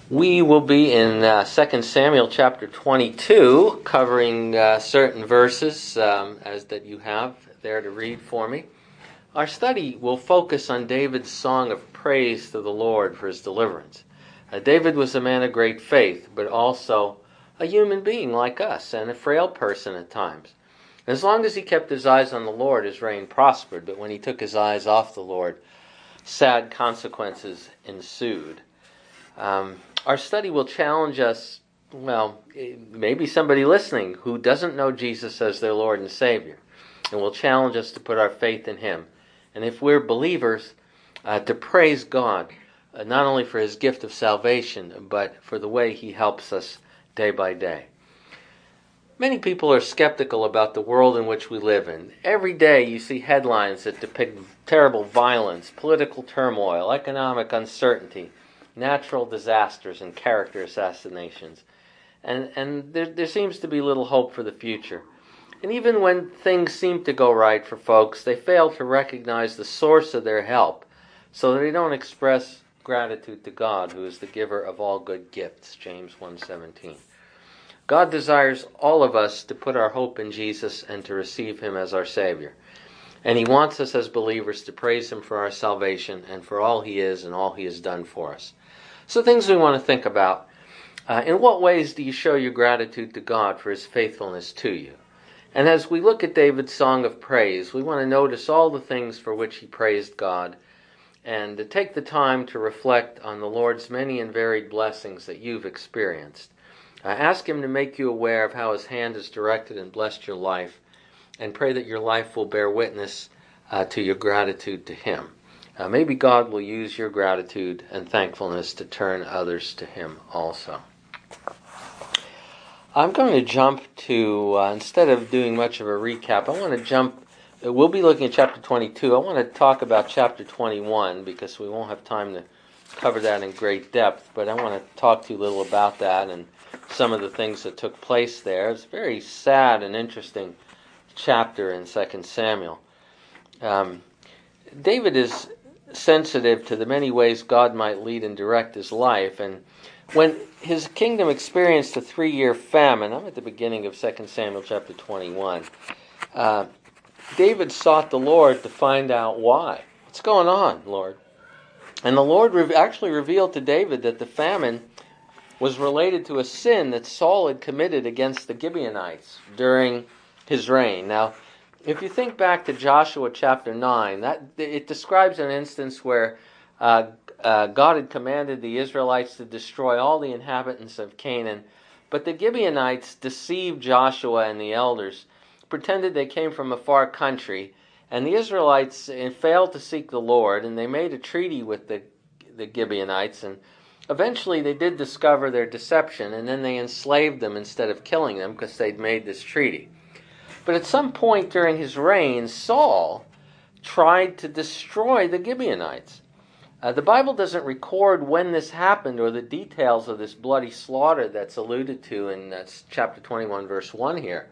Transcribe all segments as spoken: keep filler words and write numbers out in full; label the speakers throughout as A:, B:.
A: We will be in uh, Second Samuel chapter twenty-two, covering uh, certain verses um, as that you have there to read for me. Our study will focus on David's song of praise to the Lord for his deliverance. Uh, David was a man of great faith, but also a human being like us and a frail person at times. As long as he kept his eyes on the Lord, his reign prospered, but when he took his eyes off the Lord, sad consequences ensued. Um, our study will challenge us, well, maybe somebody listening who doesn't know Jesus as their Lord and Savior, and will challenge us to put our faith in Him. And if we're believers, uh, to praise God, uh, not only for His gift of salvation, but for the way He helps us day by day. Many people are skeptical about the world in which we live in. Every day you see headlines that depict terrible violence, political turmoil, economic uncertainty, natural disasters, and character assassinations. And and there, there seems to be little hope for the future. And even when things seem to go right for folks, they fail to recognize the source of their help, so that they don't express gratitude to God, who is the giver of all good gifts, James one seventeen. God desires all of us to put our hope in Jesus and to receive Him as our Savior. And He wants us as believers to praise Him for our salvation and for all He is and all He has done for us. So things we want to think about. Uh, in what ways do you show your gratitude to God for His faithfulness to you? And as we look at David's song of praise, we want to notice all the things for which he praised God and to take the time to reflect on the Lord's many and varied blessings that you've experienced. Uh, ask Him to make you aware of how His hand has directed and blessed your life, and pray that your life will bear witness uh, to your gratitude to Him. Uh, maybe God will use your gratitude and thankfulness to turn others to Him also. I'm going to jump to, uh, instead of doing much of a recap, I want to jump, uh, we'll be looking at chapter twenty-two. I want to talk about chapter twenty-one because we won't have time to cover that in great depth, but I want to talk to you a little about that and some of the things that took place there. It's a very sad and interesting chapter in Second Samuel. Um, David is sensitive to the many ways God might lead and direct his life, and when his kingdom experienced a three-year famine, I'm at the beginning of Second Samuel chapter twenty-one, uh, David sought the Lord to find out why. What's going on, Lord? And the Lord re- actually revealed to David that the famine was related to a sin that Saul had committed against the Gibeonites during his reign. Now, if you think back to Joshua chapter nine, that it describes an instance where uh, uh, God had commanded the Israelites to destroy all the inhabitants of Canaan, but the Gibeonites deceived Joshua and the elders, pretended they came from a far country, and the Israelites failed to seek the Lord, and they made a treaty with the, the Gibeonites, and eventually they did discover their deception, and then they enslaved them instead of killing them because they'd made this treaty. But at some point during his reign, Saul tried to destroy the Gibeonites. Uh, the Bible doesn't record when this happened or the details of this bloody slaughter that's alluded to in uh, chapter twenty-one, verse one here.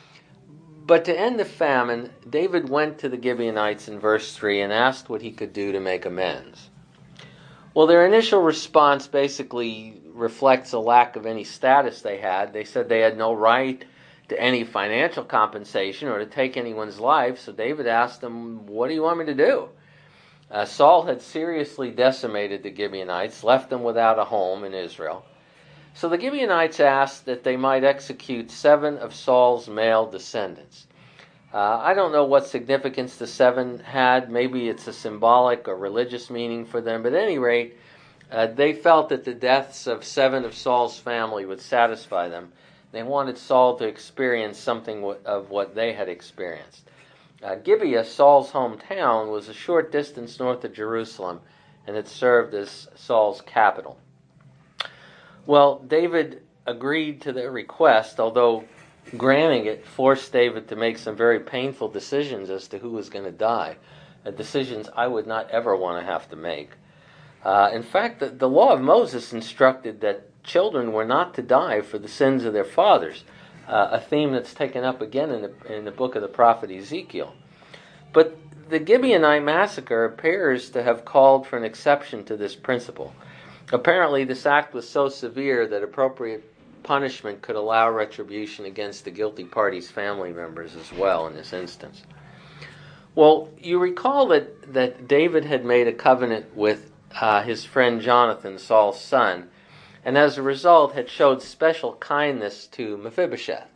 A: But to end the famine, David went to the Gibeonites in verse three and asked what he could do to make amends. Well, their initial response basically reflects a lack of any status they had. They said they had no right to any financial compensation or to take anyone's life, so David asked them, what do you want me to do? Uh, Saul had seriously decimated the Gibeonites, left them without a home in Israel. So the Gibeonites asked that they might execute seven of Saul's male descendants. Uh, I don't know what significance the seven had. Maybe it's a symbolic or religious meaning for them, but at any rate, uh, they felt that the deaths of seven of Saul's family would satisfy them. They wanted Saul to experience something of what they had experienced. Uh, Gibeah, Saul's hometown, was a short distance north of Jerusalem, and it served as Saul's capital. Well, David agreed to their request, although granting it forced David to make some very painful decisions as to who was going to die, uh, decisions I would not ever want to have to make. Uh, in fact, the, the law of Moses instructed that children were not to die for the sins of their fathers, uh, a theme that's taken up again in the, in the book of the prophet Ezekiel. But the Gibeonite massacre appears to have called for an exception to this principle. Apparently, this act was so severe that appropriate punishment could allow retribution against the guilty party's family members as well in this instance. Well, you recall that, that David had made a covenant with uh, his friend Jonathan, Saul's son, and as a result had showed special kindness to Mephibosheth.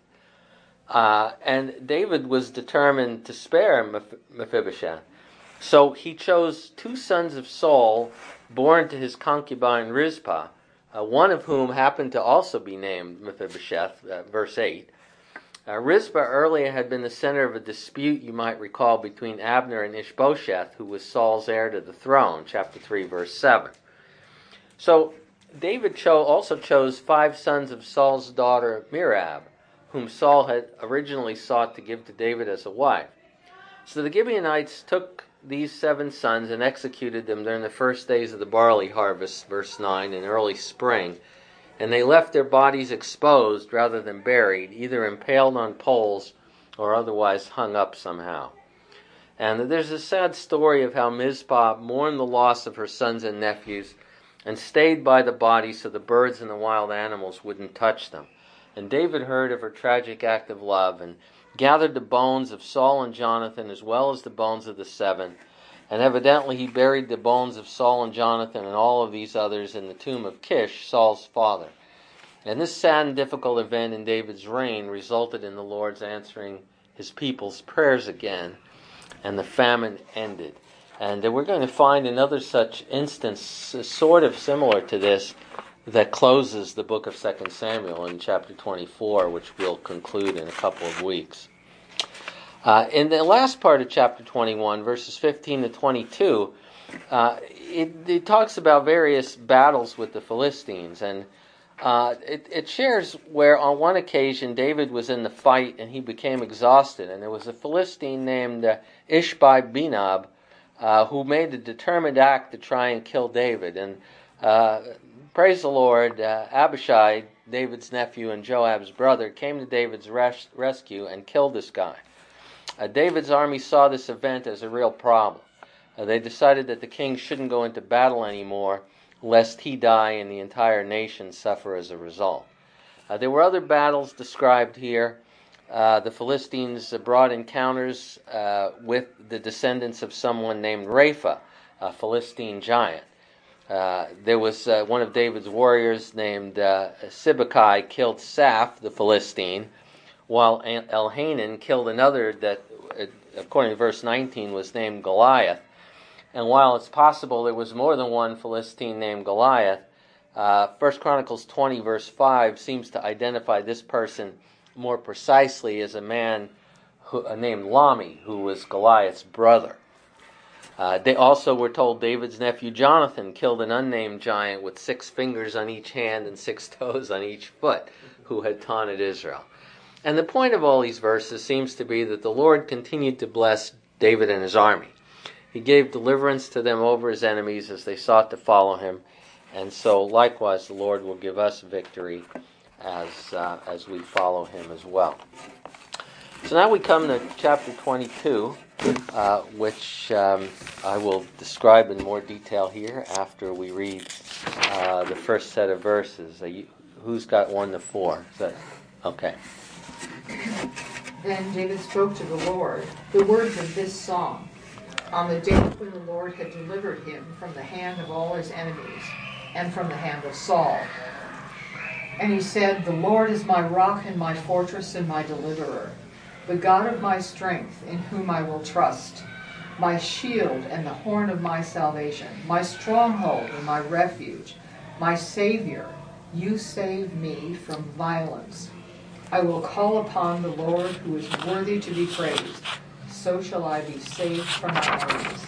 A: Uh, and David was determined to spare Mephibosheth. So he chose two sons of Saul, born to his concubine Rizpah, uh, one of whom happened to also be named Mephibosheth, uh, verse eight. Uh, Rizpah earlier had been the center of a dispute, you might recall, between Abner and Ishbosheth, who was Saul's heir to the throne, chapter three, verse seven. So David cho- also chose five sons of Saul's daughter Merab, whom Saul had originally sought to give to David as a wife. So the Gibeonites took these seven sons and executed them during the first days of the barley harvest, verse nine, in early spring, and they left their bodies exposed rather than buried, either impaled on poles or otherwise hung up somehow. And there's a sad story of how Mizpah mourned the loss of her sons and nephews and stayed by the bodies so the birds and the wild animals wouldn't touch them. And David heard of her tragic act of love and gathered the bones of Saul and Jonathan as well as the bones of the seven. And evidently he buried the bones of Saul and Jonathan and all of these others in the tomb of Kish, Saul's father. And this sad and difficult event in David's reign resulted in the Lord's answering his people's prayers again, and the famine ended. And we're going to find another such instance, sort of similar to this, that closes the book of Second Samuel in chapter twenty-four, which we'll conclude in a couple of weeks. Uh, in the last part of chapter twenty-one, verses fifteen to twenty-two, uh, it, it talks about various battles with the Philistines, and uh, it, it shares where on one occasion David was in the fight and he became exhausted, and there was a Philistine named uh, Ishbi-Benob uh, who made a determined act to try and kill David. And uh, praise the Lord, uh, Abishai, David's nephew and Joab's brother, came to David's res- rescue and killed this guy. Uh, David's army saw this event as a real problem. Uh, they decided that the king shouldn't go into battle anymore, lest he die and the entire nation suffer as a result. Uh, there were other battles described here. Uh, the Philistines uh, brought encounters uh, with the descendants of someone named Rapha, a Philistine giant. Uh, there was uh, one of David's warriors named uh, Sibbecai killed Saph, the Philistine, while Elhanan killed another that, according to verse nineteen, was named Goliath. And while it's possible there was more than one Philistine named Goliath, uh, First Chronicles twenty, verse five, seems to identify this person more precisely as a man who, uh, named Lami, who was Goliath's brother. Uh, they also were told David's nephew Jonathan killed an unnamed giant with six fingers on each hand and six toes on each foot, who had taunted Israel. And the point of all these verses seems to be that the Lord continued to bless David and his army. He gave deliverance to them over his enemies as they sought to follow him. And so likewise the Lord will give us victory as uh, as we follow him as well. So now we come to chapter twenty-two, uh, which um, I will describe in more detail here after we read uh, the first set of verses. Uh, you, who's got one to four? Is that okay?
B: Then David spoke to the Lord the words of this song on the day when the Lord had delivered him from the hand of all his enemies and from the hand of Saul. And he said, "The Lord is my rock and my fortress and my deliverer, the God of my strength, in whom I will trust, my shield and the horn of my salvation, my stronghold and my refuge, my Savior. You save me from violence. I will call upon the Lord, who is worthy to be praised. So shall I be saved from my enemies."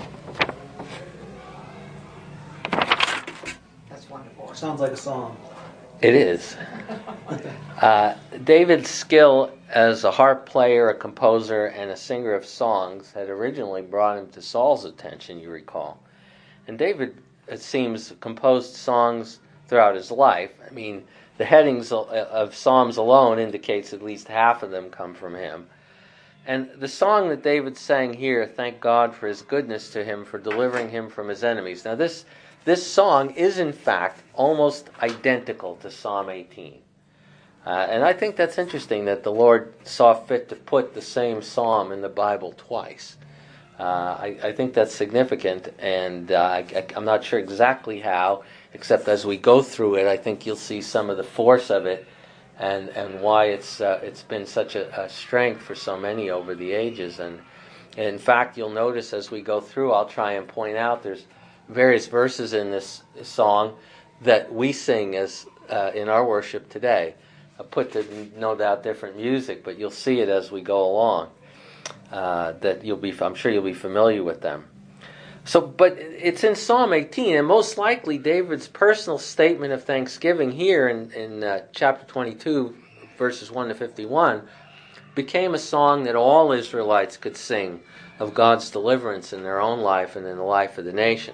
B: That's wonderful.
C: Sounds like a song.
A: It is. Uh, David's skill as a harp player, a composer, and a singer of songs had originally brought him to Saul's attention, you recall. And David, it seems, composed songs throughout his life. I mean, the headings of Psalms alone indicates at least half of them come from him. And the song that David sang here, thank God for his goodness to him, for delivering him from his enemies. Now this this song is in fact almost identical to Psalm eighteen. Uh, and I think that's interesting that the Lord saw fit to put the same psalm in the Bible twice. Uh, I, I think that's significant, and uh, I, I'm not sure exactly how, except as we go through it, I think you'll see some of the force of it and, and why it's uh, it's been such a, a strength for so many over the ages. And, and in fact, you'll notice as we go through, I'll try and point out there's various verses in this song that we sing as uh, in our worship today. I put to no doubt different music, but you'll see it as we go along. Uh, that you'll be, I'm sure you'll be familiar with them. So, but it's in Psalm eighteen, and most likely David's personal statement of thanksgiving here in, in uh, chapter twenty-two, verses one to fifty-one, became a song that all Israelites could sing of God's deliverance in their own life and in the life of the nation.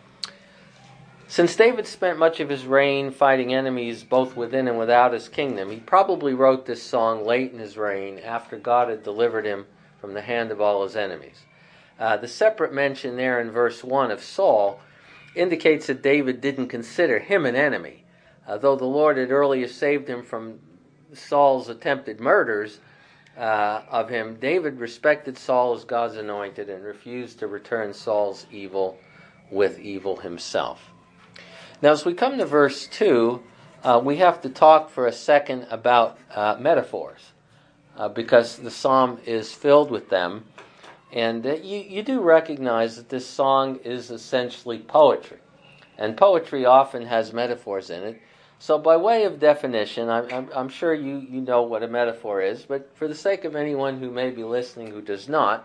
A: Since David spent much of his reign fighting enemies both within and without his kingdom, he probably wrote this song late in his reign after God had delivered him from the hand of all his enemies. Uh, the separate mention there in verse one of Saul indicates that David didn't consider him an enemy. Uh, though the Lord had earlier saved him from Saul's attempted murders uh, of him, David respected Saul as God's anointed and refused to return Saul's evil with evil himself. Now, as we come to verse two, uh, we have to talk for a second about uh, metaphors, uh, because the psalm is filled with them. And uh, you, you do recognize that this song is essentially poetry. And poetry often has metaphors in it. So by way of definition, I'm, I'm, I'm sure you, you know what a metaphor is, but for the sake of anyone who may be listening who does not,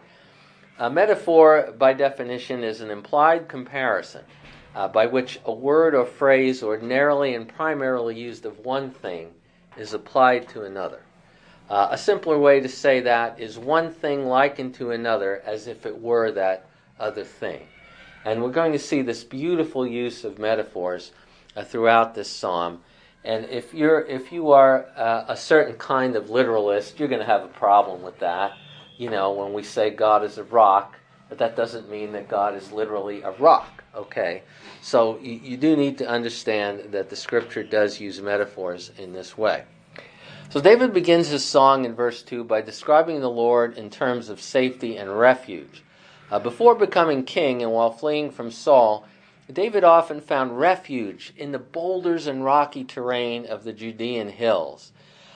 A: a metaphor by definition is an implied comparison Uh, by which a word or phrase ordinarily and primarily used of one thing is applied to another. Uh, a simpler way to say that is one thing likened to another as if it were that other thing. And we're going to see this beautiful use of metaphors uh, throughout this psalm. And if you're if you are uh, a certain kind of literalist, you're going to have a problem with that. You know, when we say God is a rock, but that doesn't mean that God is literally a rock. Okay, so you, you do need to understand that the Scripture does use metaphors in this way. So David begins his song in verse two by describing the Lord in terms of safety and refuge. Uh, before becoming king and while fleeing from Saul, David often found refuge in the boulders and rocky terrain of the Judean hills.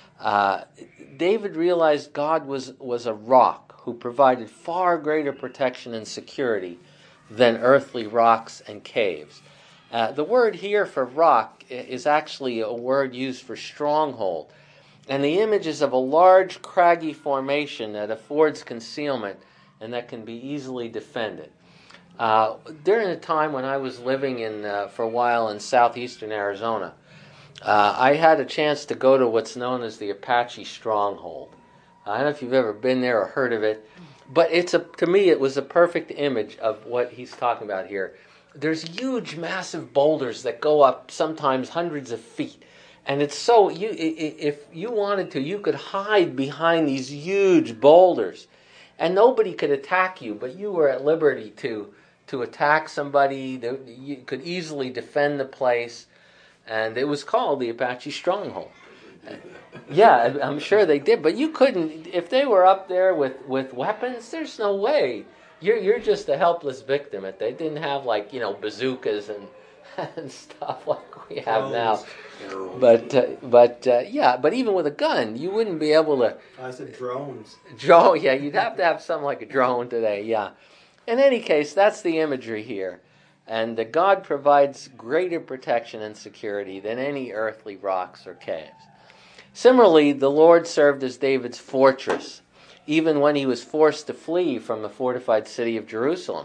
A: Uh, David realized God was, was a rock who provided far greater protection and security than earthly rocks and caves. Uh, the word here for rock is actually a word used for stronghold, and the image is of a large craggy formation that affords concealment and that can be easily defended. Uh, during the time when I was living in uh, for a while in southeastern Arizona, uh, I had a chance to go to what's known as the Apache Stronghold. I don't know if you've ever been there or heard of it. But it's a to me, it was a perfect image of what he's talking about here. There's huge, massive boulders that go up sometimes hundreds of feet. And it's so, you if you wanted to, you could hide behind these huge boulders. And nobody could attack you, but you were at liberty to, to attack somebody. You could easily defend the place. And it was called the Apache Stronghold. Yeah, I'm sure they did, but you couldn't, if they were up there with, with weapons, there's no way. You're you're just a helpless victim. If they didn't have, like, you know, bazookas and, and stuff like we have now. But, uh, but uh, yeah, but even with a gun, you wouldn't be able to...
C: I said drones.
A: Drone, yeah, you'd have to have something like a drone today, yeah. In any case, that's the imagery here. And uh, God provides greater protection and security than any earthly rocks or caves. Similarly, the Lord served as David's fortress, even when he was forced to flee from the fortified city of Jerusalem.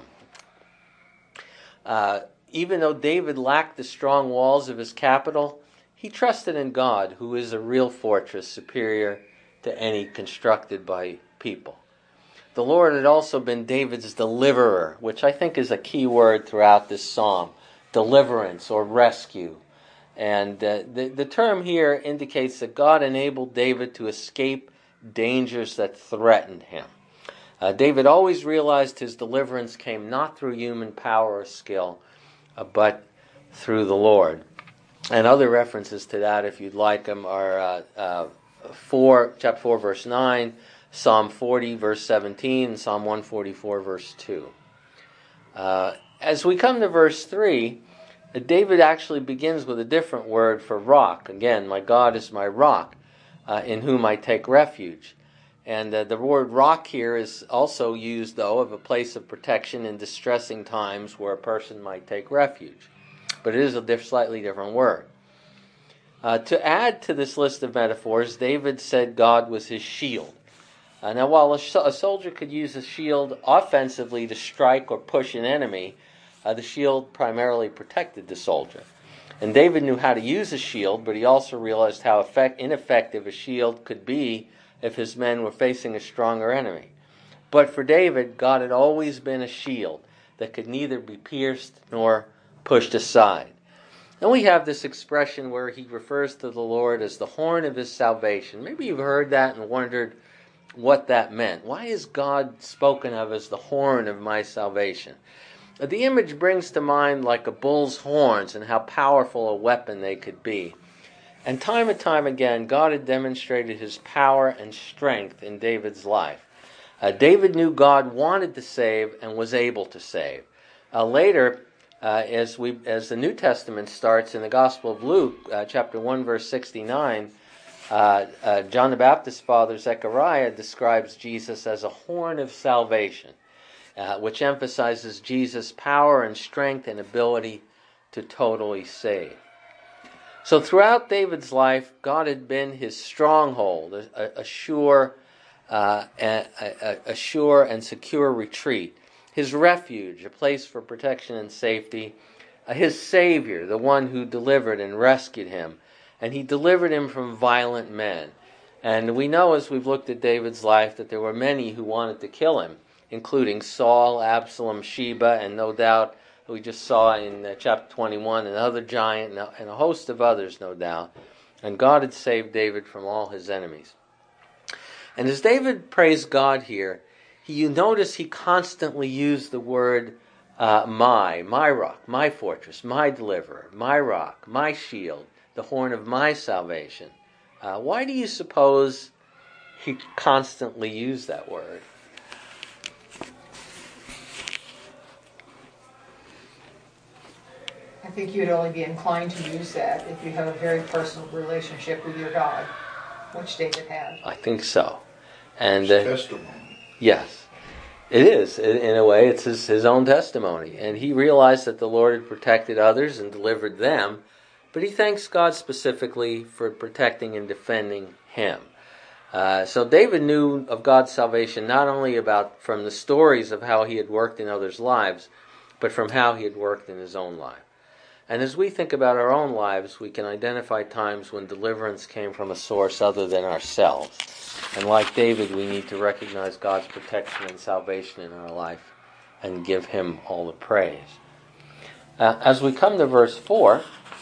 A: Uh, even though David lacked the strong walls of his capital, he trusted in God, who is a real fortress superior to any constructed by people. The Lord had also been David's deliverer, which I think is a key word throughout this psalm, deliverance or rescue. And uh, the, the term here indicates that God enabled David to escape dangers that threatened him. Uh, David always realized his deliverance came not through human power or skill, uh, but through the Lord. And other references to that, if you'd like them, are uh, uh, four, chapter four, verse nine, Psalm forty, verse seventeen, and Psalm one forty-four, verse two. Uh, as we come to verse three, David actually begins with a different word for rock. Again, my God is my rock, uh, in whom I take refuge. And uh, the word rock here is also used, though, of a place of protection in distressing times where a person might take refuge. But it is a diff- slightly different word. Uh, to add to this list of metaphors, David said God was his shield. Uh, now, while a, sh- a soldier could use a shield offensively to strike or push an enemy, uh, the shield primarily protected the soldier. And David knew how to use a shield, but he also realized how effect- ineffective a shield could be if his men were facing a stronger enemy. But for David, God had always been a shield that could neither be pierced nor pushed aside. And we have this expression where he refers to the Lord as the horn of his salvation. Maybe you've heard that and wondered what that meant. Why is God spoken of as the horn of my salvation? The image brings to mind like a bull's horns and how powerful a weapon they could be. And time and time again, God had demonstrated his power and strength in David's life. Uh, David knew God wanted to save and was able to save. Uh, later, uh, as we as the New Testament starts in the Gospel of Luke, uh, chapter one, verse sixty-nine, uh, uh, John the Baptist's father, Zechariah, describes Jesus as a horn of salvation, uh, which emphasizes Jesus' power and strength and ability to totally save. So throughout David's life, God had been his stronghold, a, a sure, uh, a, a, a sure and secure retreat, his refuge, a place for protection and safety, uh, his Savior, the one who delivered and rescued him, and he delivered him from violent men. And we know as we've looked at David's life that there were many who wanted to kill him, including Saul, Absalom, Sheba, and no doubt we just saw in uh, chapter twenty-one another giant and a, and a host of others, no doubt. And God had saved David from all his enemies. And as David praised God here, he, you notice he constantly used the word uh, my, my rock, my fortress, my deliverer, my rock, my shield, the horn of my salvation. Uh, why do you suppose he constantly used that word?
B: I think you'd only be inclined to use that if you have a very personal relationship with your God, which David had.
A: I think so. And
C: It's
A: uh,
C: testimony.
A: yes, it is. In, in a way, it's his, his own testimony. And he realized that the Lord had protected others and delivered them, but he thanks God specifically for protecting and defending him. Uh, so David knew of God's salvation not only about from the stories of how he had worked in others' lives, but from how he had worked in his own life. And as we think about our own lives, we can identify times when deliverance came from a source other than ourselves. And like David, we need to recognize God's protection and salvation in our life and give him all the praise. Uh, as we come to verse four,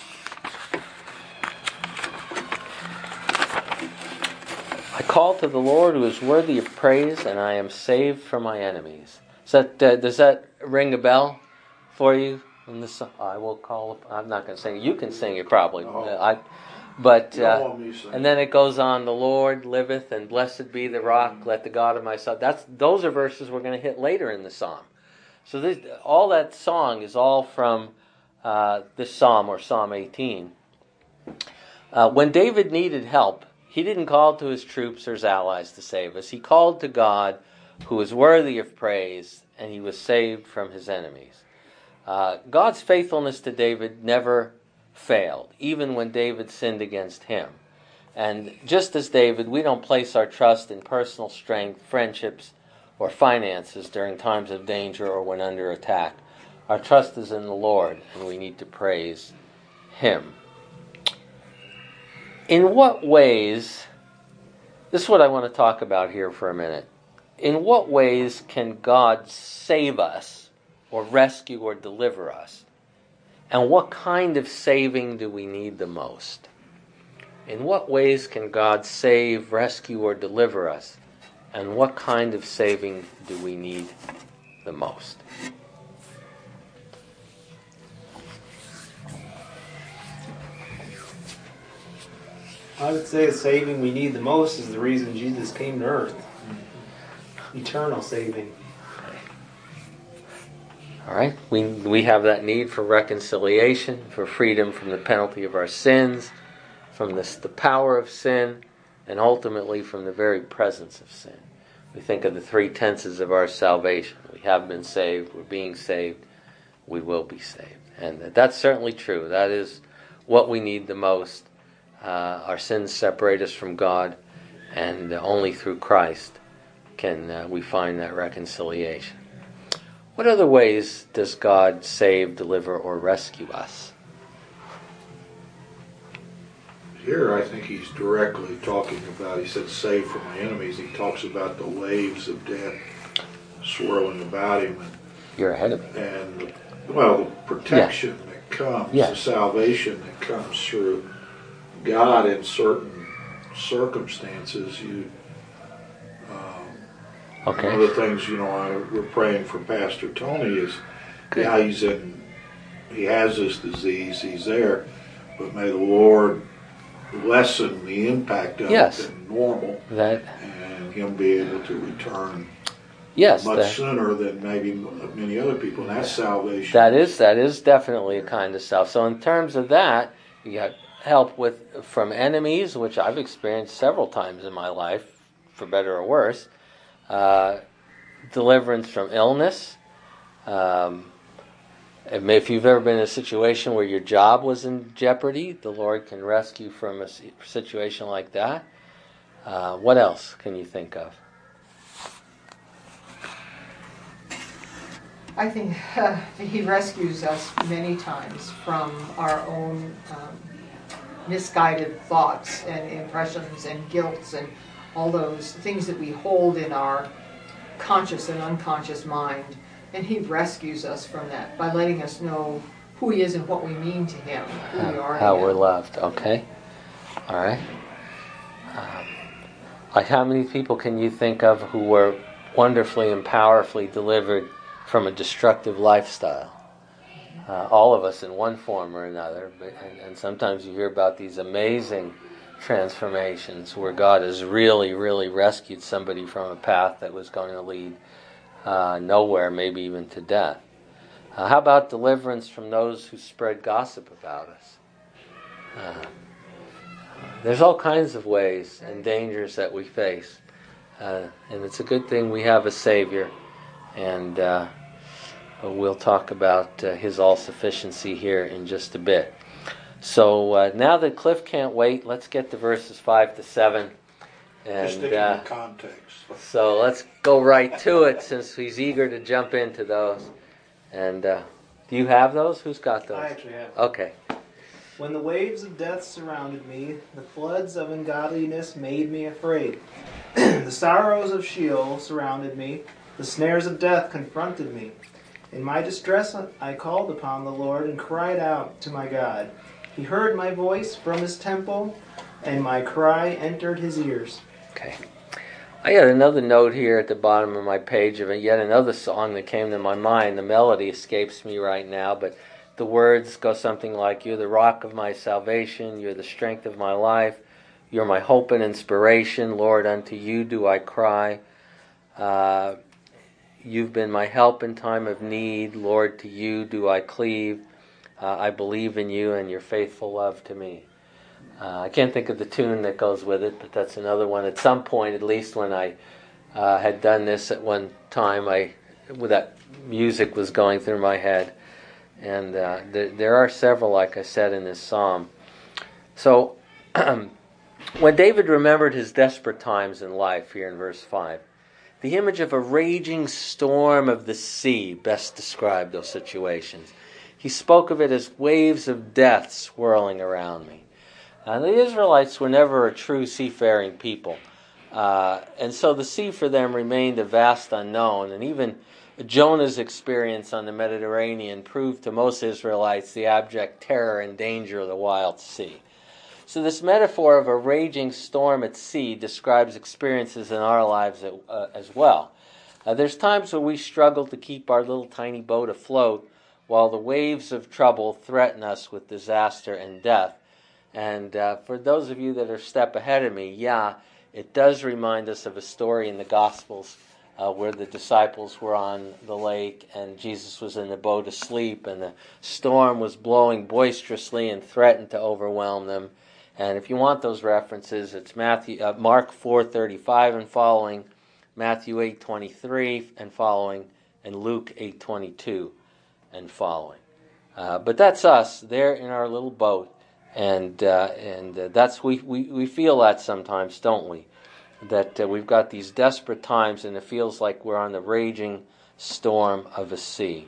A: I call to the Lord who is worthy of praise, and I am saved from my enemies. Does that, uh, does that ring a bell for you? From the, I will call. I'm not going to sing it. You can sing it probably.
C: No.
A: Uh, I, but
C: You don't
A: uh,
C: want me to sing
A: and then it goes on. The Lord liveth, and blessed be the rock. Let the God of my salvation. That's those are verses we're going to hit later in the psalm. So this, all that song is all from uh, this psalm or Psalm eighteen. Uh, when David needed help, he didn't call to his troops or his allies to save us. He called to God, who is worthy of praise, and he was saved from his enemies. Uh, God's faithfulness to David never failed, even when David sinned against him. And just as David, we don't place our trust in personal strength, friendships, or finances during times of danger or when under attack. Our trust is in the Lord, and we need to praise him. In what ways, this is what I want to talk about here for a minute. In what ways can God save us or rescue or deliver us? And what kind of saving do we need the most? In what ways can God save, rescue, or deliver us? And what kind of saving do we need the most?
C: I would say the saving we need the most is the reason Jesus came to earth. Eternal saving.
A: All right, we we have that need for reconciliation, for freedom from the penalty of our sins, from this, the power of sin, and ultimately from the very presence of sin. We think of the three tenses of our salvation. We have been saved, we're being saved, we will be saved. And that's certainly true. That is what we need the most. Uh, our sins separate us from God, and only through Christ can uh, we find that reconciliation. What other ways does God save, deliver, or rescue us?
D: Here I think he's directly talking about, he said, save from my enemies. He talks about the waves of death swirling about him. And,
A: You're ahead of me.
D: And, well, the protection yeah. that comes, yeah. the salvation that comes through God in certain circumstances. You, um,
A: okay.
D: One of the things, you know, I, we're praying for Pastor Tony is, Good. yeah, he's in, he has this disease, he's there, but may the Lord lessen the impact of
A: yes.
D: it than normal,
A: that,
D: and him be able to return
A: yes,
D: much
A: that,
D: sooner than maybe many other people, and that's salvation.
A: That is that is definitely a kind of self. So in terms of that, you got help with from enemies, which I've experienced several times in my life, for better or worse. Uh, deliverance from illness. Um, If you've ever been in a situation where your job was in jeopardy, the Lord can rescue from a situation like that. Uh, what else can you think of?
B: I think uh, he rescues us many times from our own um, misguided thoughts and impressions and guilts and all those things that we hold in our conscious and unconscious mind. And he rescues us from that by letting us know who he is and what we mean to him, who
A: how,
B: we are
A: How
B: to
A: we're
B: him.
A: loved, okay. All right. Um, like how many people can you think of who were wonderfully and powerfully delivered from a destructive lifestyle? Uh, all of us in one form or another. But, and, and sometimes you hear about these amazing transformations where God has really, really rescued somebody from a path that was going to lead Uh, nowhere, maybe even to death. Uh, how about deliverance from those who spread gossip about us? Uh, there's all kinds of ways and dangers that we face. Uh, and it's a good thing we have a Savior. And uh, we'll talk about uh, His all-sufficiency here in just a bit. So uh, now that Cliff can't wait, let's get to verses five to seven. And,
D: Just sticking
A: uh,
D: in context.
A: So let's go right to it, since he's eager to jump into those. And uh, do you have those? Who's got those?
C: I actually have.
A: Okay.
C: When the waves of death surrounded me, the floods of ungodliness made me afraid. The sorrows of Sheol surrounded me. The snares of death confronted me. In my distress I called upon the Lord and cried out to my God. He heard my voice from his temple, and my cry entered his ears.
A: Okay. I got another note here at the bottom of my page of yet another song that came to my mind. The melody escapes me right now, but the words go something like, "You're the rock of my salvation, you're the strength of my life, you're my hope and inspiration, Lord, unto you do I cry. Uh, you've been my help in time of need, Lord, to you do I cleave. Uh, I believe in you and your faithful love to me." Uh, I can't think of the tune that goes with it, but that's another one. At some point, at least when I uh, had done this at one time, I with that music was going through my head. And uh, there, there are several, like I said, in this psalm. So when David remembered his desperate times in life, here in verse five, the image of a raging storm of the sea best described those situations. He spoke of it as waves of death swirling around me. Now, the Israelites were never a true seafaring people. Uh, and so the sea for them remained a vast unknown. And even Jonah's experience on the Mediterranean proved to most Israelites the abject terror and danger of the wild sea. So this metaphor of a raging storm at sea describes experiences in our lives uh, as well. Uh, there's times where we struggle to keep our little tiny boat afloat while the waves of trouble threaten us with disaster and death. And uh, for those of you that are a step ahead of me, yeah, it does remind us of a story in the Gospels uh, where the disciples were on the lake and Jesus was in the boat asleep and the storm was blowing boisterously and threatened to overwhelm them. And if you want those references, it's Matthew, uh, Mark four thirty-five and following, Matthew eight twenty-three and following, and Luke eight twenty-two and following. Uh, but that's us there in our little boat, and uh, and uh, that's we, we we feel that sometimes, don't we? That uh, we've got these desperate times, and it feels like we're on the raging storm of a sea.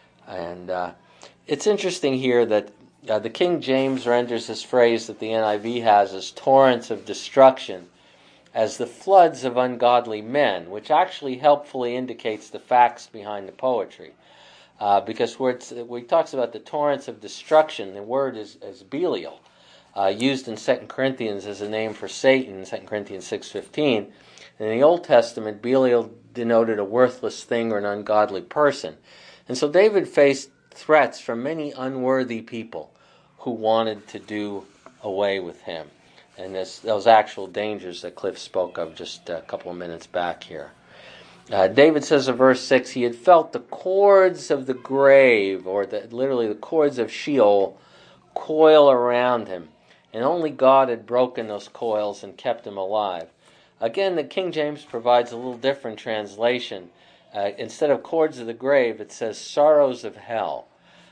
A: And uh, it's interesting here that uh, the King James renders this phrase that the N I V has as torrents of destruction as the floods of ungodly men, which actually helpfully indicates the facts behind the poetry. Uh, because where, it's, where he talks about the torrents of destruction, the word is, is Belial, uh, used in Second Corinthians as a name for Satan, Second Corinthians six fifteen. In the Old Testament, Belial denoted a worthless thing or an ungodly person. And so David faced threats from many unworthy people who wanted to do away with him. And this, those actual dangers that Cliff spoke of just a couple of minutes back here. Uh, David says in verse six, he had felt the cords of the grave, or the, literally the cords of Sheol, coil around him. And only God had broken those coils and kept him alive. Again, the King James provides a little different translation. Uh, instead of cords of the grave, it says sorrows of hell.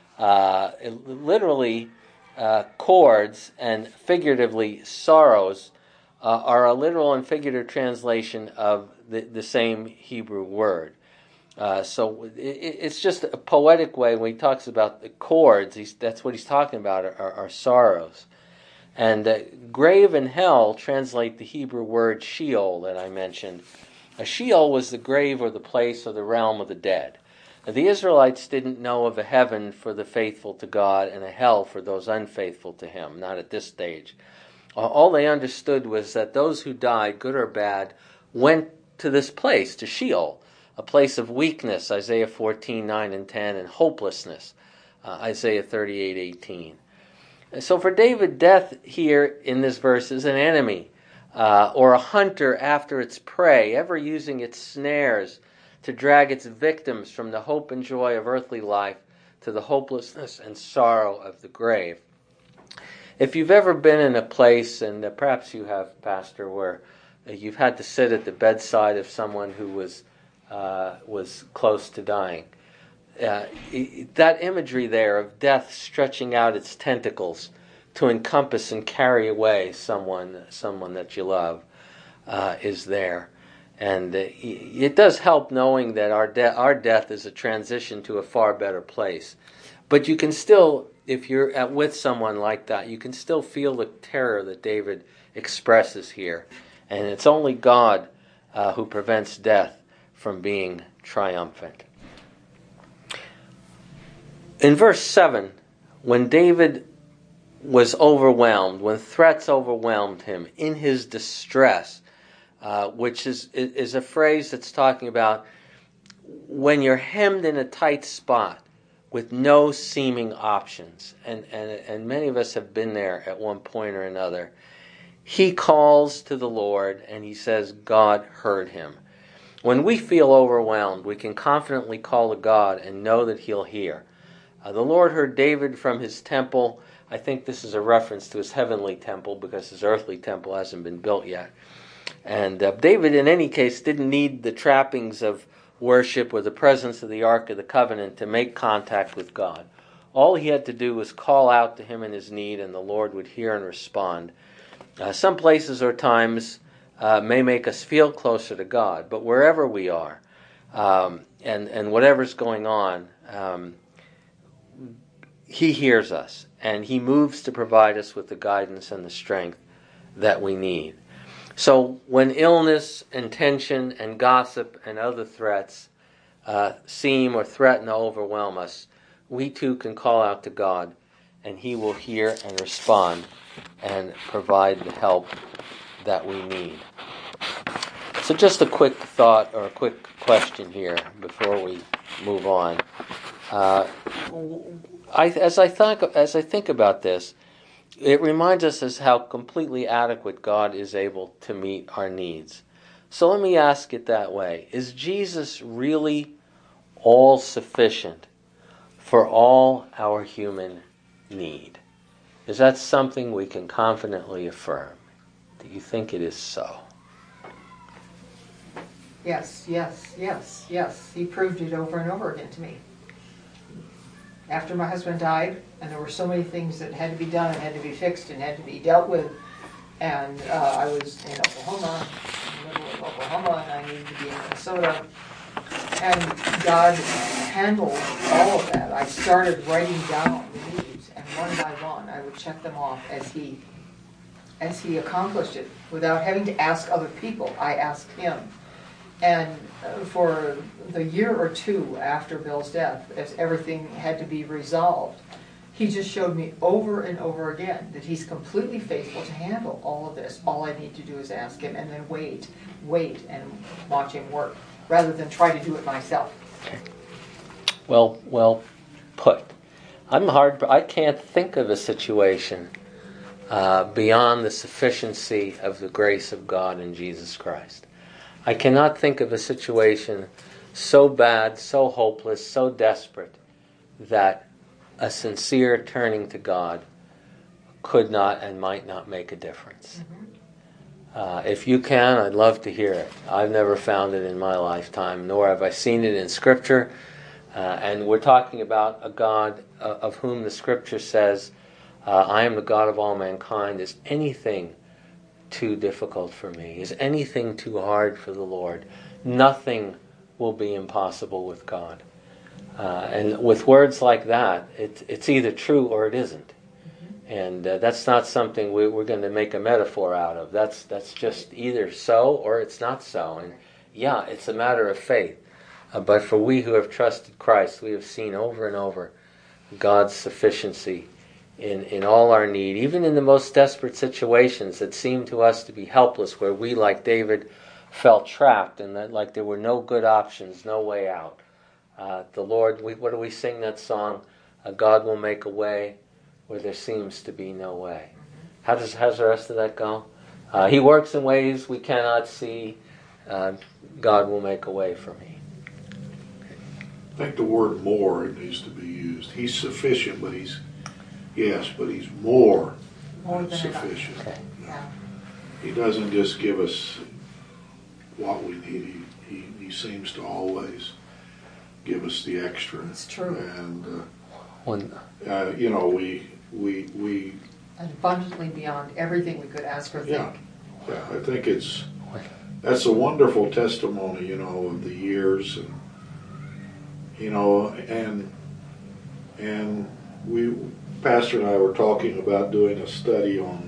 A: Uh, it, literally, uh, cords and figuratively sorrows uh, are a literal and figurative translation of the, the same Hebrew word. Uh, so it, it's just a poetic way when he talks about the cords. He's, that's what he's talking about are, are sorrows. And uh, grave and hell translate the Hebrew word Sheol that I mentioned. A Sheol was the grave or the place or the realm of the dead. Now, the Israelites didn't know of a heaven for the faithful to God and a hell for those unfaithful to Him, not at this stage. All they understood was that those who died, good or bad, went to this place, to Sheol, a place of weakness, Isaiah fourteen, nine and ten, and hopelessness, uh, Isaiah thirty-eight, eighteen. So for David, death here in this verse is an enemy, uh, or a hunter after its prey, ever using its snares to drag its victims from the hope and joy of earthly life to the hopelessness and sorrow of the grave. If you've ever been in a place, and uh, perhaps you have, Pastor, where uh, you've had to sit at the bedside of someone who was uh, was close to dying, uh, that imagery there of death stretching out its tentacles to encompass and carry away someone, someone that you love, uh, is there. And uh, it does help knowing that our, de- our death is a transition to a far better place. But you can still, if you're at, with someone like that, you can still feel the terror that David expresses here. And it's only God uh, who prevents death from being triumphant. In verse seven, when David was overwhelmed, when threats overwhelmed him in his distress, uh, which is, is a phrase that's talking about when you're hemmed in a tight spot with no seeming options, and, and, and many of us have been there at one point or another, he calls to the Lord and he says God heard him. When we feel overwhelmed, we can confidently call to God and know that He'll hear. Uh, the Lord heard David from his temple. I think this is a reference to his heavenly temple because his earthly temple hasn't been built yet. And uh, David, in any case, didn't need the trappings of worship or the presence of the Ark of the Covenant to make contact with God. All he had to do was call out to Him in his need, and the Lord would hear and respond. Uh, some places or times uh, may make us feel closer to God, but wherever we are, um, and, and whatever's going on, um, He hears us, and He moves to provide us with the guidance and the strength that we need. So when illness and tension and gossip and other threats uh, seem or threaten to overwhelm us, we too can call out to God, and He will hear and respond and provide the help that we need. So just a quick thought or a quick question here before we move on. Uh, I, as I think as I think about this, it reminds us as how completely adequate God is able to meet our needs. So let me ask it that way. Is Jesus really all sufficient for all our human need? Is that something we can confidently affirm? Do you think it is so?
B: Yes, yes, yes, yes. He proved it over and over again to me. After my husband died, and there were so many things that had to be done and had to be fixed and had to be dealt with, and uh, I was in Oklahoma, in the middle of Oklahoma, and I needed to be in Minnesota, and God handled all of that. I started writing down the needs, and one by one I would check them off as he, as he accomplished it, without having to ask other people. I asked him. And for the year or two after Bill's death, as everything had to be resolved, he just showed me over and over again that he's completely faithful to handle all of this. All I need to do is ask him and then wait, wait, and watch him work, rather than try to do it myself.
A: Okay. Well, well put. I'm hard. I can't think of a situation uh, beyond the sufficiency of the grace of God in Jesus Christ. I cannot think of a situation so bad, so hopeless, so desperate that a sincere turning to God could not and might not make a difference. Mm-hmm. Uh, if you can, I'd love to hear it. I've never found it in my lifetime, nor have I seen it in Scripture. Uh, and we're talking about a God uh, of whom the Scripture says, uh, I am the God of all mankind. Is anything too difficult for me? Is anything too hard for the Lord? Nothing will be impossible with God. Uh, and with words like that, it, it's either true or it isn't. Mm-hmm. And uh, that's not something we, we're going to make a metaphor out of. That's that's just either so or it's not so. And yeah, it's a matter of faith. Uh, but for we who have trusted Christ, we have seen over and over God's sufficiency in, in all our need, even in the most desperate situations that seem to us to be helpless, where we, like David, felt trapped and that like there were no good options, no way out. Uh, the Lord, we, what do we sing that song? Uh, God will make a way where there seems to be no way. How does how's the rest of that go? Uh, he works in ways we cannot see. Uh, God will make a way for me.
D: I think the word more needs to be used. He's sufficient, but he's Yes, but he's more,
B: more
D: than
B: than
D: sufficient.
B: Okay. Yeah.
D: He doesn't just give us what we need. He, he, he seems to always give us the extra.
B: It's true.
D: And, uh,
A: When,
D: uh, you know, we, we, we...
B: And abundantly beyond everything we could ask or think.
D: Yeah, yeah, I think it's... That's a wonderful testimony, you know, of the years. And, you know, and... And we... Pastor and I were talking about doing a study on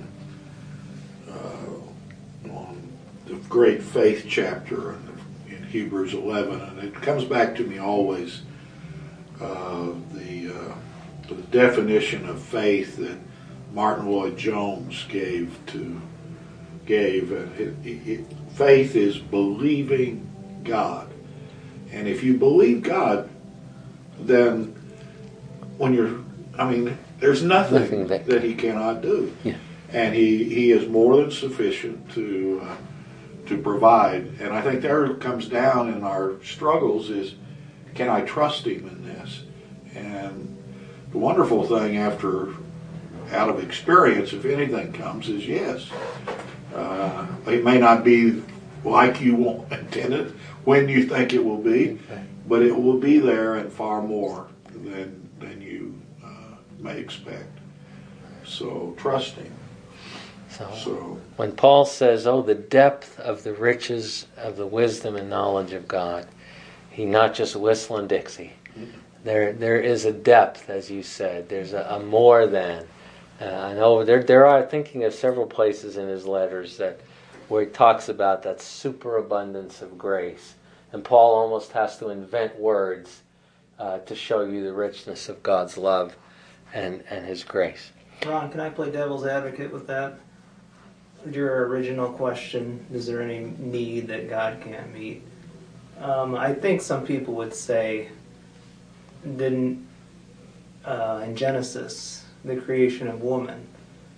D: uh, on the great faith chapter in, the, in Hebrews eleven, and it comes back to me always uh, the, uh, the definition of faith that Martin Lloyd-Jones gave to gave. And it, it, faith is believing God, and if you believe God, then when you're, I mean. There's nothing, nothing that, that he cannot do,
A: yeah.
D: And he, he is more than sufficient to uh, to provide. And I think there comes down in our struggles is, can I trust him in this? And the wonderful thing after out of experience, if anything comes, is yes. Uh, it may not be like you want intended when you think it will be, okay. But it will be there and far more than than you may expect. So trust him.
A: So,
D: so
A: when Paul says, oh, the depth of the riches of the wisdom and knowledge of God, he not just whistling Dixie. Mm-hmm. There there is a depth, as you said. There's a, a more than. Uh, I know there there are thinking of several places in his letters that where he talks about that superabundance of grace. And Paul almost has to invent words uh, to show you the richness of God's love and, and his grace.
C: Ron, can I play devil's advocate with that? Your original question, is there any need that God can't meet? Um, I think some people would say, didn't, uh, in Genesis, the creation of woman,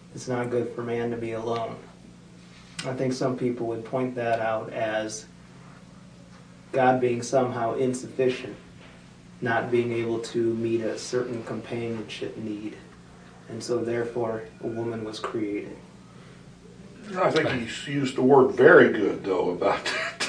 C: it's not good for man to be alone. I think some people would point that out as God being somehow insufficient, not being able to meet a certain companionship need. And so therefore a woman was created.
D: I think he used the word very good, though, about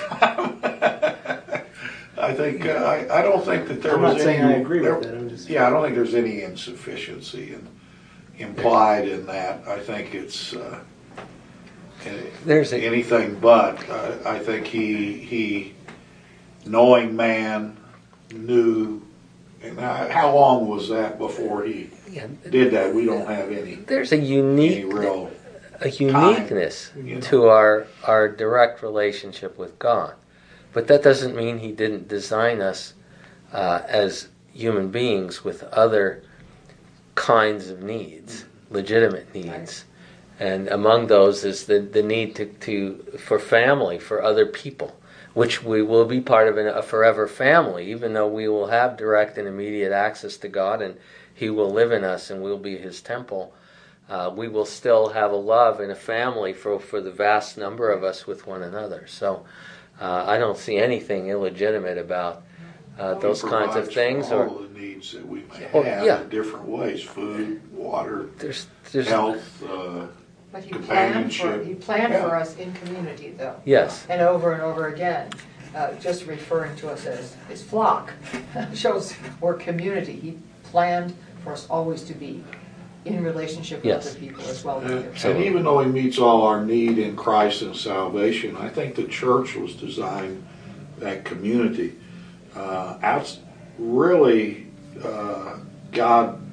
D: that. I think, uh, I, I don't think that there
C: I'm
D: was
C: not
D: any...
C: saying I agree
D: there,
C: with it, I'm just...
D: Yeah, I don't think there's any insufficiency in, implied in that. I think it's uh,
A: There's a,
D: anything but. Uh, I think he, he, knowing man, knew... And how long was that before he
A: yeah,
D: did that? We don't have any,
A: there's a unique
D: any real...
A: a uniqueness
D: time, you know.
A: to our our direct relationship with God, but that doesn't mean He didn't design us uh, as human beings with other kinds of needs, legitimate needs, and among those is the the need to, to for family, for other people, which we will be part of a forever family, even though we will have direct and immediate access to God, and He will live in us, and we'll be His temple. Uh, we will still have a love and a family for, for the vast number of us with one another. So uh, I don't see anything illegitimate about uh, those kinds of things.
D: For
A: or
D: all the needs that we may
A: or,
D: have
A: yeah.
D: in different ways: food, water,
A: there's, there's,
D: health, uh,
B: But he planned for,
D: companionship.
B: he planned
D: Yeah.
B: for us in community, though.
A: Yes.
B: And over and over again, uh, just referring to us as his flock shows we're community. He planned for us always to be in relationship with
A: Yes.
B: other people as well.
D: And,
B: As
D: and even though he meets all our need in Christ and salvation, I think the church was designed that community. Uh, out, really, uh, God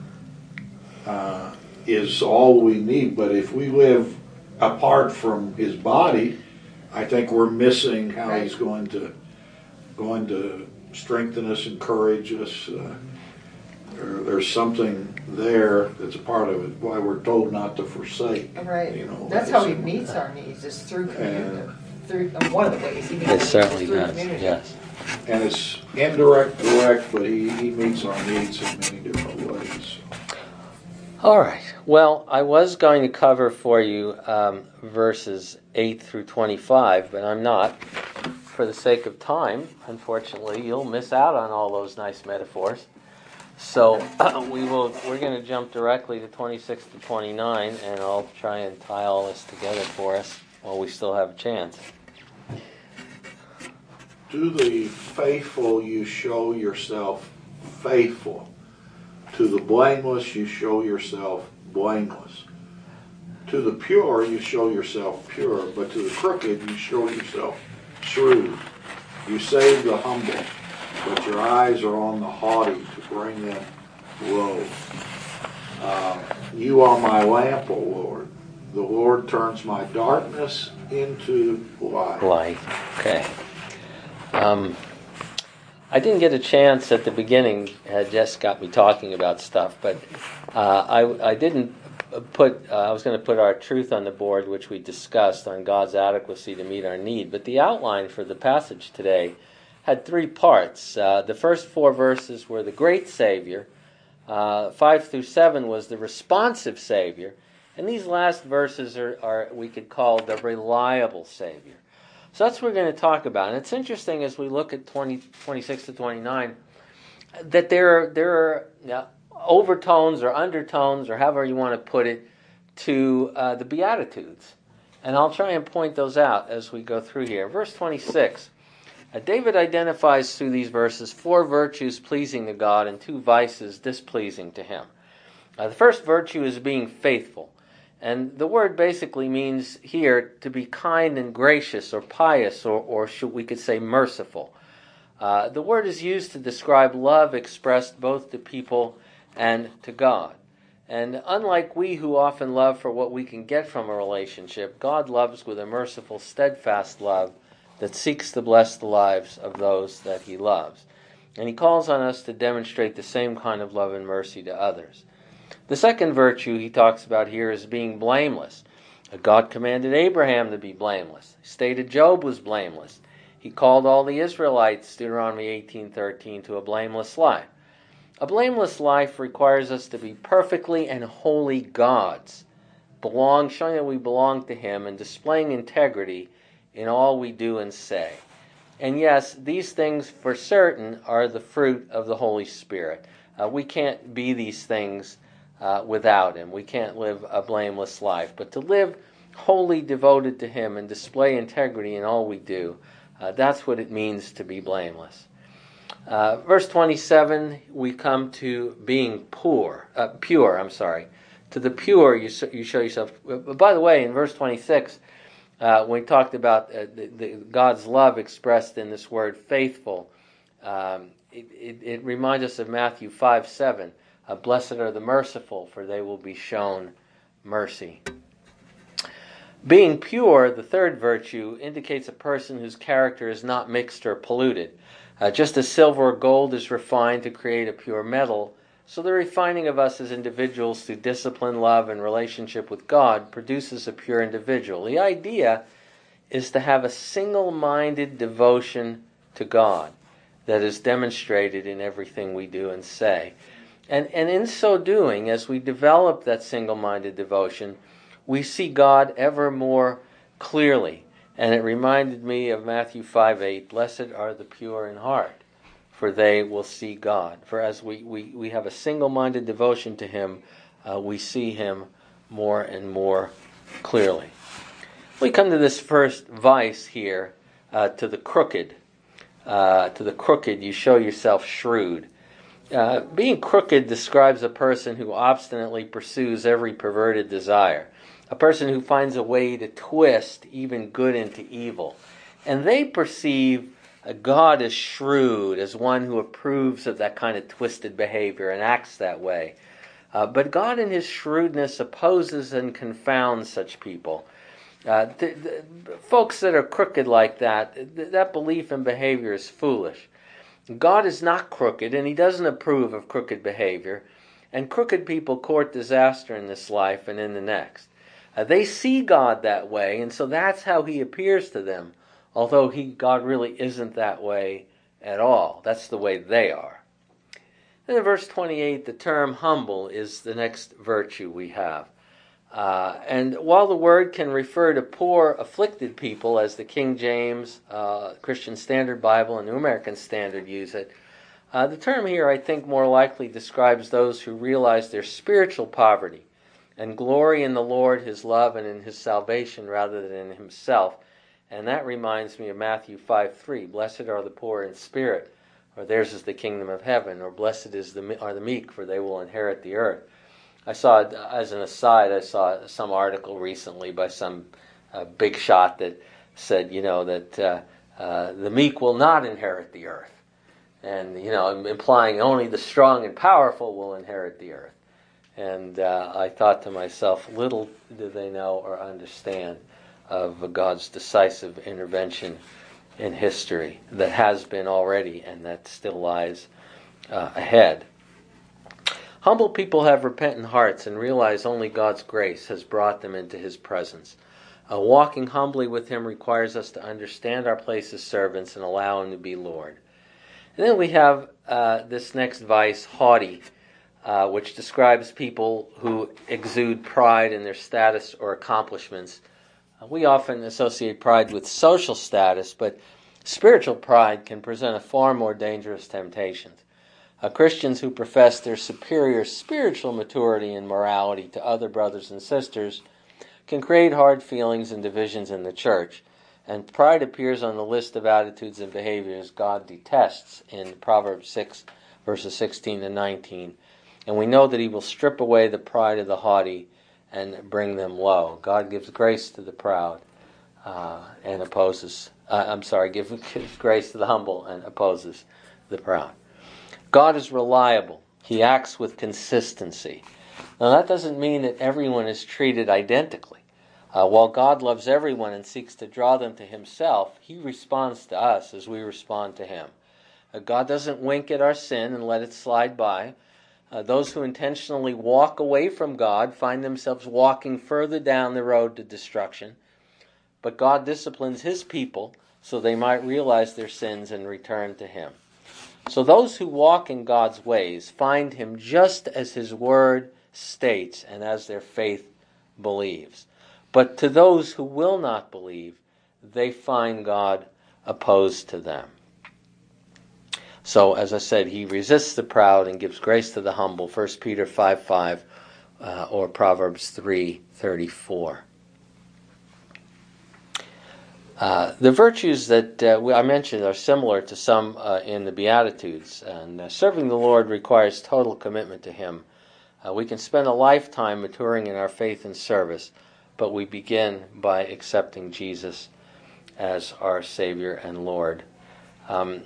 D: uh, is all we need. But if we live apart from His body, I think we're missing how
B: Right.
D: He's going to going to strengthen us, encourage us. Uh, there, there's something there that's a part of it. Why we're told not to forsake.
B: Right.
D: You know,
B: That's how he
D: it's-
B: meets our needs, is through community.
D: And-
B: Through uh, one of the ways he meets our
A: it
B: needs
A: certainly
B: is through
A: does.
B: community.
A: Yes.
D: And it's indirect, direct, but he, he meets our needs in many different ways.
A: All right. Well, I was going to cover for you um, verses eight through twenty-five, but I'm not. For the sake of time, unfortunately, you'll miss out on all those nice metaphors. So uh, we will. We're going to jump directly to twenty-six to twenty-nine, and I'll try and tie all this together for us while we still have a chance.
D: To the faithful you show yourself faithful. To the blameless you show yourself blameless. To the pure you show yourself pure, but to the crooked you show yourself shrewd. You save the humble, but your eyes are on the haughty to bring them low. Uh, you are my lamp, O Lord. The Lord turns my darkness into light.
A: Light. Okay. Um, I didn't get a chance at the beginning. Had just got me talking about stuff, but uh, I, I didn't put. Uh, I was going to put our truth on the board, which we discussed on God's adequacy to meet our need. But the outline for the passage today had three parts. Uh, the first four verses were the great Savior. Uh, five through seven was the responsive Savior, and these last verses are, are we could call the reliable Savior. So that's what we're going to talk about. And it's interesting as we look at twenty, twenty-six to twenty-nine that there are, there are yeah, overtones or undertones or however you want to put it to uh, the Beatitudes. And I'll try and point those out as we go through here. Verse twenty-six, uh, David identifies through these verses four virtues pleasing to God and two vices displeasing to Him. Uh, the first virtue is being faithful. And the word basically means here to be kind and gracious or pious or, or should we could say merciful. Uh, the word is used to describe love expressed both to people and to God. And unlike we who often love for what we can get from a relationship, God loves with a merciful, steadfast love that seeks to bless the lives of those that He loves. And He calls on us to demonstrate the same kind of love and mercy to others. The second virtue he talks about here is being blameless. God commanded Abraham to be blameless. He stated Job was blameless. He called all the Israelites, Deuteronomy eighteen thirteen, to a blameless life. A blameless life requires us to be perfectly and wholly God's, belong, showing that we belong to Him, and displaying integrity in all we do and say. And yes, these things for certain are the fruit of the Holy Spirit. Uh, we can't be these things uh, without Him. We can't live a blameless life. But to live wholly devoted to Him and display integrity in all we do, uh, that's what it means to be blameless. Uh, verse twenty-seven, we come to being poor, uh, pure, I'm sorry. To the pure, you, you show yourself. By the way, in verse twenty-six, Uh, when we talked about uh, the, the, God's love expressed in this word faithful, um, it, it, it reminds us of Matthew five seven. Uh, Blessed are the merciful, for they will be shown mercy. Being pure, the third virtue, indicates a person whose character is not mixed or polluted. Uh, just as silver or gold is refined to create a pure metal, so the refining of us as individuals through discipline, love, and relationship with God produces a pure individual. The idea is to have a single-minded devotion to God that is demonstrated in everything we do and say. And, and in so doing, as we develop that single-minded devotion, we see God ever more clearly. And it reminded me of Matthew five eight, Blessed are the pure in heart, for they will see God. For as we, we, we have a single-minded devotion to Him, uh, we see Him more and more clearly. We come to this first vice here, uh, to the crooked. Uh, to the crooked, you show yourself shrewd. Uh, being crooked describes a person who obstinately pursues every perverted desire. A person who finds a way to twist even good into evil. And they perceive God is shrewd, as one who approves of that kind of twisted behavior and acts that way. Uh, but God in His shrewdness opposes and confounds such people. Uh, th- th- folks that are crooked like that, th- that belief and behavior is foolish. God is not crooked, and He doesn't approve of crooked behavior. And crooked people court disaster in this life and in the next. Uh, they see God that way, and so that's how He appears to them. Although he, God really isn't that way at all. That's the way they are. And in verse twenty-eight, the term humble is the next virtue we have. Uh, and while the word can refer to poor, afflicted people, as the King James, uh, Christian Standard Bible, and New American Standard use it, uh, the term here, I think, more likely describes those who realize their spiritual poverty and glory in the Lord, His love, and in His salvation rather than in Himself. And that reminds me of Matthew five three. Blessed are the poor in spirit, or theirs is the kingdom of heaven. Or blessed is the, are the meek, for they will inherit the earth. I saw, as an aside, I saw some article recently by some uh, big shot that said, you know, that uh, uh, the meek will not inherit the earth. And, you know, implying only the strong and powerful will inherit the earth. And uh, I thought to myself, little do they know or understand of God's decisive intervention in history that has been already and that still lies uh, ahead. Humble people have repentant hearts and realize only God's grace has brought them into His presence. Uh, walking humbly with Him requires us to understand our place as servants and allow Him to be Lord. And then we have uh, this next vice, haughty, uh, which describes people who exude pride in their status or accomplishments. We often associate pride with social status, but spiritual pride can present a far more dangerous temptation. Uh, Christians who profess their superior spiritual maturity and morality to other brothers and sisters can create hard feelings and divisions in the church. And pride appears on the list of attitudes and behaviors God detests in Proverbs six, verses sixteen to nineteen. And we know that He will strip away the pride of the haughty and bring them low. God gives grace to the proud uh, and opposes, uh, I'm sorry, gives, gives grace to the humble and opposes the proud. God is reliable. He acts with consistency. Now that doesn't mean that everyone is treated identically. Uh, while God loves everyone and seeks to draw them to Himself, He responds to us as we respond to Him. Uh, God doesn't wink at our sin and let it slide by. Uh, those who intentionally walk away from God find themselves walking further down the road to destruction. But God disciplines His people so they might realize their sins and return to Him. So those who walk in God's ways find Him just as His Word states and as their faith believes. But to those who will not believe, they find God opposed to them. So, as I said, he resists the proud and gives grace to the humble, First Peter five five uh, or Proverbs three thirty-four. Uh, the virtues that uh, I mentioned are similar to some uh, in the Beatitudes, and uh, serving the Lord requires total commitment to Him. Uh, we can spend a lifetime maturing in our faith and service, but we begin by accepting Jesus as our Savior and Lord. Um,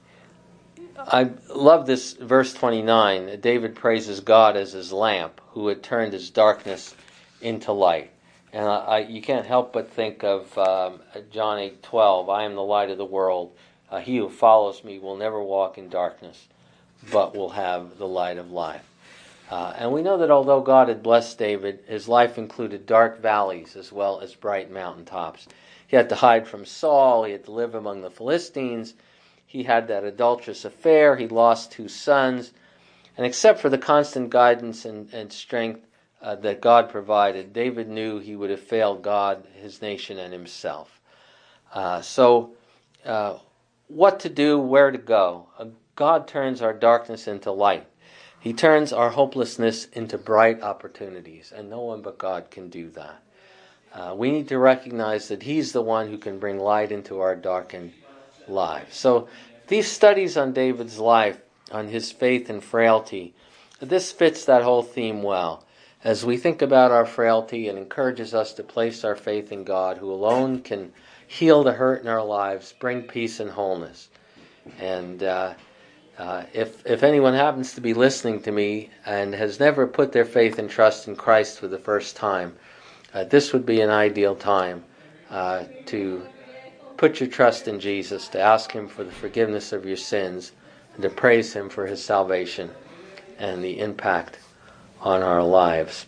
A: I love this verse twenty-nine. David praises God as his lamp, who had turned his darkness into light. And I, I, you can't help but think of um, John eight twelve, I am the light of the world. Uh, he who follows me will never walk in darkness, but will have the light of life. Uh, and we know that although God had blessed David, his life included dark valleys as well as bright mountaintops. He had to hide from Saul, he had to live among the Philistines, he had that adulterous affair, he lost two sons, and except for the constant guidance and, and strength Uh, that God provided, David knew he would have failed God, his nation, and himself. Uh, so, uh, what to do, where to go? Uh, God turns our darkness into light. He turns our hopelessness into bright opportunities, and no one but God can do that. Uh, we need to recognize that He's the one who can bring light into our darkened lives. So, these studies on David's life, on his faith and frailty, this fits that whole theme well. As we think about our frailty, it encourages us to place our faith in God, who alone can heal the hurt in our lives, bring peace and wholeness. And uh, uh, if if anyone happens to be listening to me and has never put their faith and trust in Christ for the first time, uh, this would be an ideal time uh, to put your trust in Jesus, to ask Him for the forgiveness of your sins, and to praise Him for His salvation and the impact on our lives.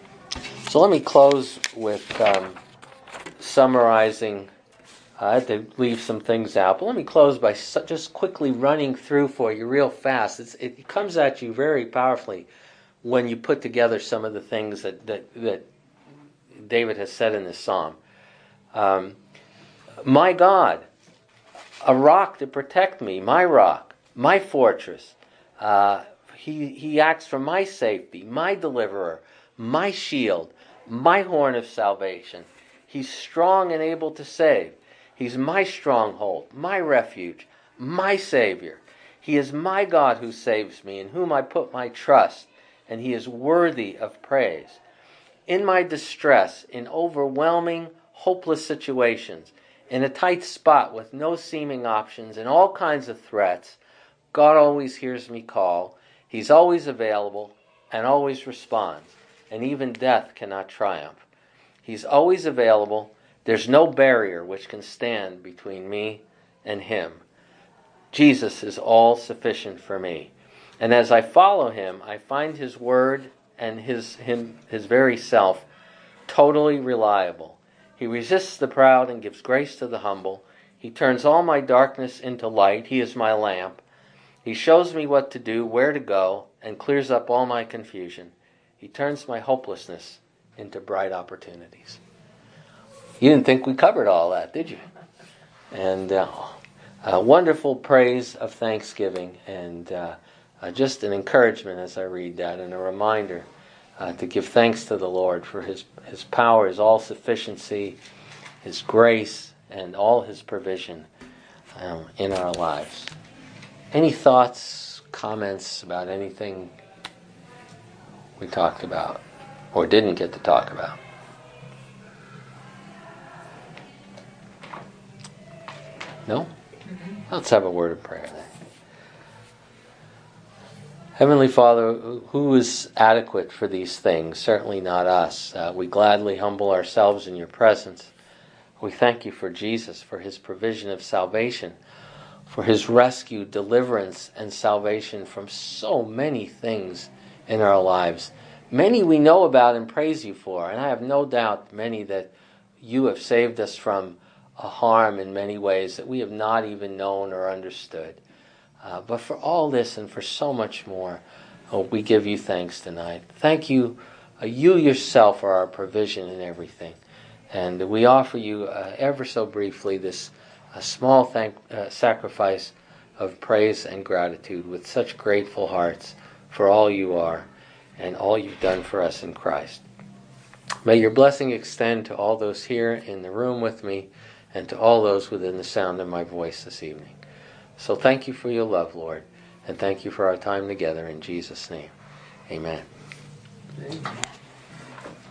A: So let me close with um, summarizing. I had to leave some things out, but let me close by su- just quickly running through for you real fast. It's, it comes at you very powerfully when you put together some of the things that, that, that David has said in this psalm. Um, my God, a rock to protect me, my rock, my fortress. Uh, He he acts for my safety, my deliverer, my shield, my horn of salvation. He's strong and able to save. He's my stronghold, my refuge, my Savior. He is my God who saves me, in whom I put my trust, and He is worthy of praise. In my distress, in overwhelming, hopeless situations, in a tight spot with no seeming options and all kinds of threats, God always hears me call. He's always available and always responds, and even death cannot triumph. He's always available. There's no barrier which can stand between me and Him. Jesus is all sufficient for me. And as I follow Him, I find His word and His, him, his very self totally reliable. He resists the proud and gives grace to the humble. He turns all my darkness into light. He is my lamp. He shows me what to do, where to go, and clears up all my confusion. He turns my hopelessness into bright opportunities. You didn't think we covered all that, did you? And uh, a wonderful praise of thanksgiving, and uh, uh, just an encouragement as I read that, and a reminder uh, to give thanks to the Lord for His, His power, His all-sufficiency, His grace, and all His provision um, in our lives. Any thoughts, comments about anything we talked about or didn't get to talk about? No? Mm-hmm. Let's have a word of prayer then. Heavenly Father, who is adequate for these things? Certainly not us. Uh, we gladly humble ourselves in Your presence. We thank You for Jesus, for His provision of salvation, for His rescue, deliverance, and salvation from so many things in our lives. Many we know about and praise You for, and I have no doubt many that You have saved us from a harm in many ways that we have not even known or understood. Uh, but for all this and for so much more, oh, we give You thanks tonight. Thank You Uh, you yourself are our provision in everything. And we offer you uh, ever so briefly this uh, small thank, uh, sacrifice of praise and gratitude with such grateful hearts for all you are and all you've done for us in Christ. May your blessing extend to all those here in the room with me and to all those within the sound of my voice this evening. So thank you for your love, Lord, and thank you for our time together in Jesus' name. Amen.
B: Amen.